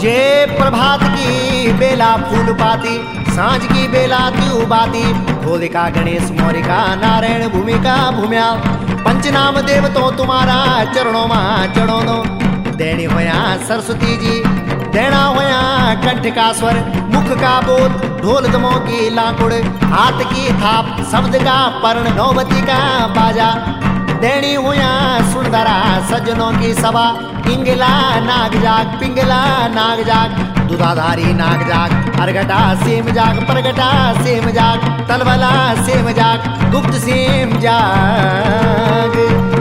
जे प्रभात की बेला फूल पाती, सांझ की बेला त्यू बाती। होलिका गणेश मौरिका नारायण भूमिका भूम्या, पंचनाम देव तो तुम्हारा चरणों में चढ़ो दो। देणी होया सरस्वती जी, देना होया कंठ का स्वर, मुख का बोल, ढोल दमों की लाकुड़, हाथ की थाप, शब्द का पर्ण, नौबती का बाजा। देणी हुआ सुंदरा सज्जनों की सभा, इंगला नाग जाग, पिंगला नाग जाग, दुधाधारी नाग जाग, अरगटा सेम जाग, परगटा सेम जाग, तलवला सेम जाग, गुप्त सेम जाग।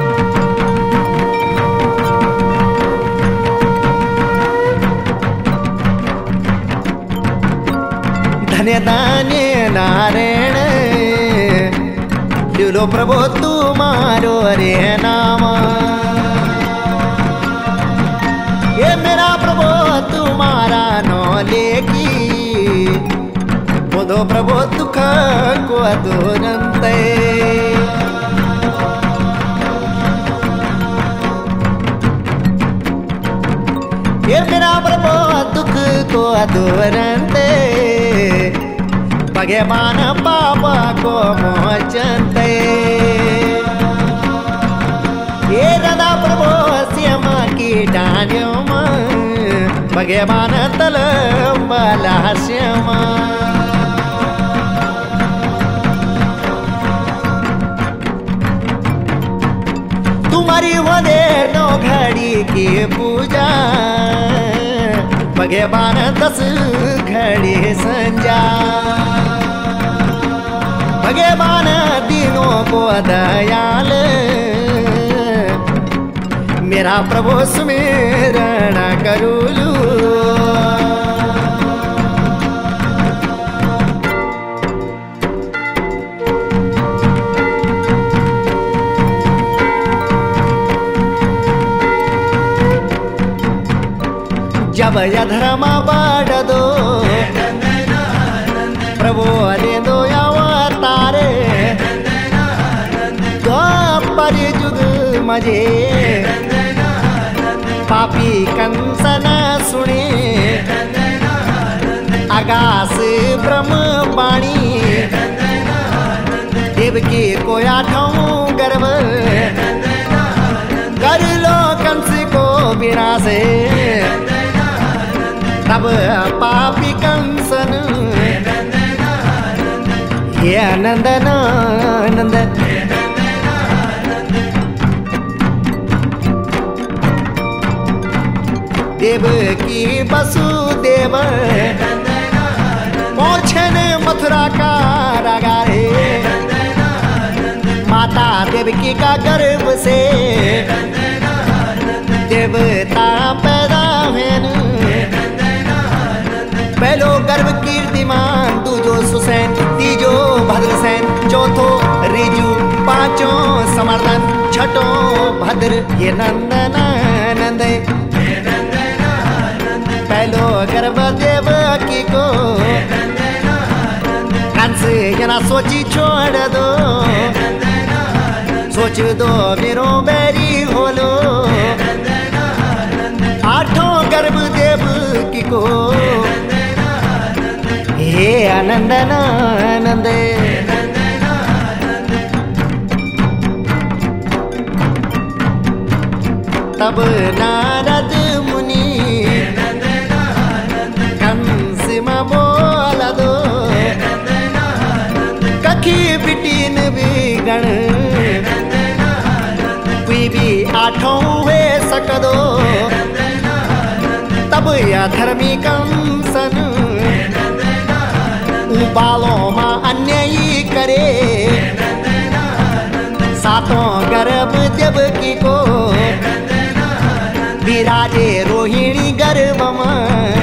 धन्य धन्य नारायण, लो प्रभु तुम्हारो रे नाम। ये मेरा प्रभु तुम्हारा नो लेकी, बोधो प्रभु दुख को दुरंत। ये मेरा प्रभु दुख को दुरंत, भगवान पापा को मोचनते। ये राधा प्रभु श्याम की डानियों में, भगवान तल बाला श्याम। तुम्हारी हो देर नो घड़ी की पूजा, भगवान 10 घड़ी संजा। भगवान दिनों को दयाल, मेरा प्रभु सुमिरन करूलू। जब यधर्म बढ़ दो, प्रभु दे दो अवतारे, द्वापर युग मजे, पापी कंसन सुने, आकाश ब्रह्म वाणी, देवकी को 8वां गर्भ, कर लो कंस को विनाश। तब पापी कंसन ये आनंद आनंद, देव की वसुदेव, मोक्षन मथुरा का रागारे, माता देवकी का गर्भ से देवता पैदा हुए। पहलो गर्भ कीर्तिमान, दूजो सुसैन, तीजो भद्रसैन, चौथो रिजु, पांचों समर्दन, छठो भद्र, ये नंदन नंद। पहलो गर्भ देवकी को, कंस ये ना सोची छोड़ दो, सोच दो मेरो बैरी होलो। 8वां गर्भ देवकी को, हे आनंद आनंद। तब नारद मुनि कंस में बोल दो, कखी बिटिन बिगण, कोई भी 8वां हुए सक दो। तब या धर्मी कंसन, बालों में अन्यायी करे, 7वां गर्भ देवकी को, विराजे रोहिणी गर्भ में।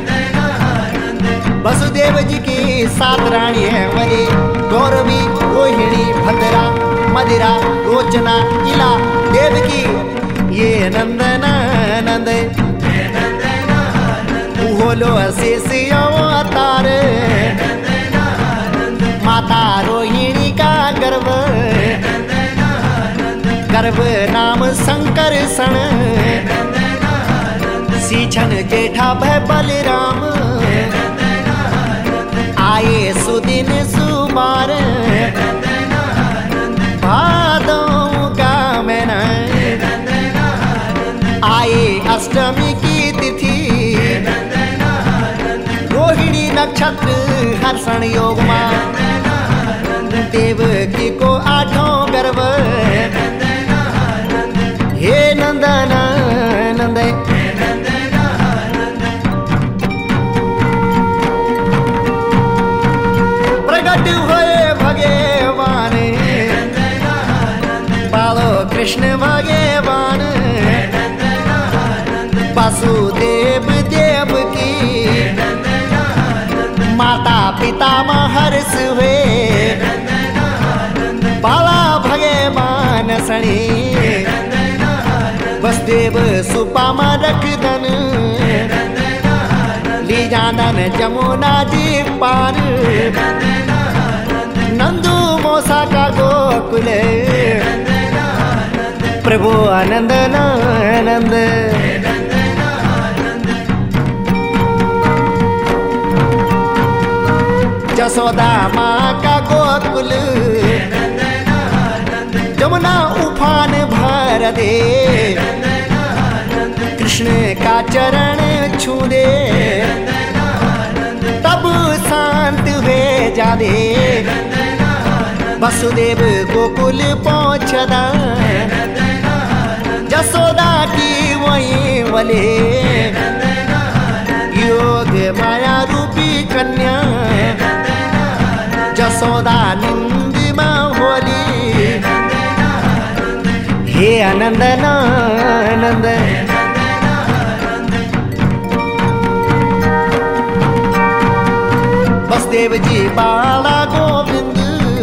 वसुदेव जी की 7 रानी है वरी, गौरवी, रोहिणी, भद्रा, मदिरा, रोचना, इला, देवकी, ये नंदन नंद। बोलो शेष अवतार, माता रोहिणी का गर्भ, गर्भ नाम शंकर सन, इसी क्षण जेठा भय बलराम आए सुदिन सुमार भादों का महीना आए अष्टमी की तिथि रोहिणी नक्षत्र हर्षण योग में देवकी को आठों गर्भ हे नंदन नंद प्रगट हुए भगवान बालो कृष्ण भगवान वासुदेव देव की माता पिता महर्ष हुए बाला भगवान सणी वसुदेव सुपामा रखदन ली जानन जमुना जी पार नंदू मोसा का गोकुल प्रभु आनंद आनंद जसोदा माँ का गोकुल जमुना उफान भर दे कृष्ण का चरण छू दे तब शांत हुए जादे वसुदेव गोकुल पहुँचदा जसोदा की वहीं वले योग माया रूपी कन्या जसोदा निंद माँ होली हे आनंद आनंद वसुदेव जी बाला गोविंद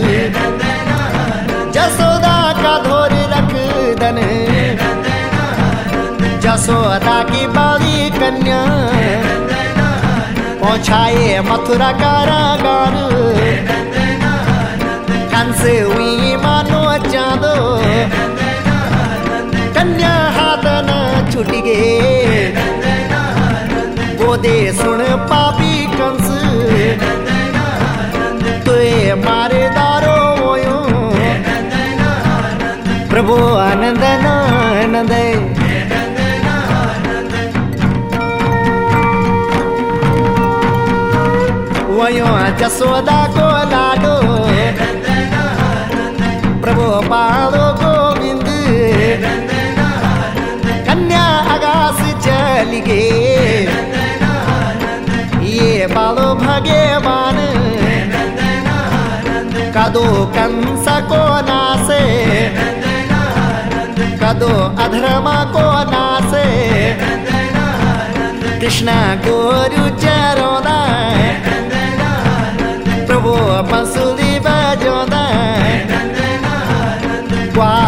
जसोदा का धोर रख दन जसोदा की बाली कन्या पहुँचाए मथुरा कारागार कंस हुई मानो चांदो कन्या हाथ न छूट गए वो दे सुन पापी कंस तुए मारे दारो होयो प्रभु आनंद आनंद वयो जसोदा को लाडो प्रभु पालो गोविंद कन्या आकाश चली गए ये बालो भगवान कदो कंस को नासे कदो अधर्मा को नासे कृष्णा गोरु चरोदा प्रभु बंसुरी बजोदा